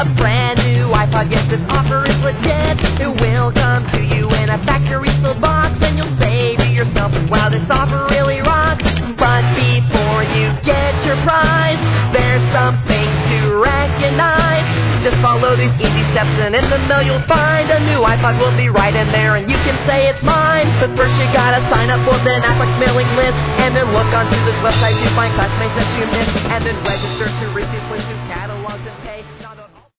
A brand new iPod, yes, this offer is legit. It will come to you in a factory-sealed box, and you'll say to yourself, wow, this offer really rocks. But before you get your prize, there's something to recognize. Just follow these easy steps, and in the mail you'll find a new iPod will be right in there, and you can say it's mine. But first you gotta sign up for Ben Affleck's mailing list, and then look onto this website to find classmates that you missed, and then register to receive links to catalogs and pay.